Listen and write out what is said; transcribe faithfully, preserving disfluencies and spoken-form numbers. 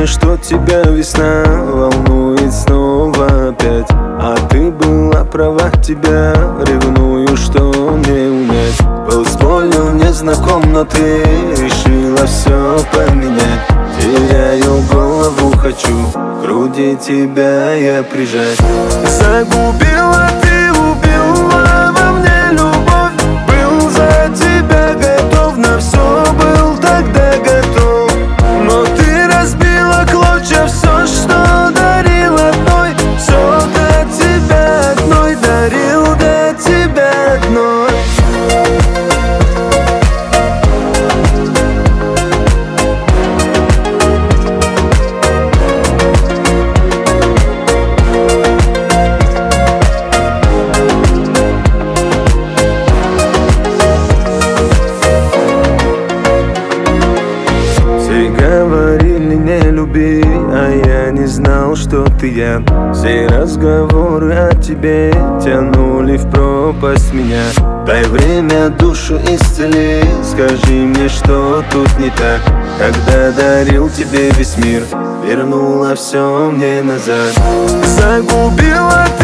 мне, что тебя весна волнует снова опять. А ты была права, тебя ревную, что мне унять. Был с болью незнаком, но ты решила все поменять. Теряю голову, хочу к груди тебя я прижать. Загубила ты, убила во мне любовь. Был за тебя готов, на все был тогда готов. Но ты разбила клочья все, что дарил одной. Все до тебя одной дарил, до тебя одной. Говорили не люби, а я не знал, что ты я. Все разговоры о тебе тянули в пропасть меня. Дай время, душу исцели, скажи мне, что тут не так. Когда дарил тебе весь мир, вернула все мне назад. Загубила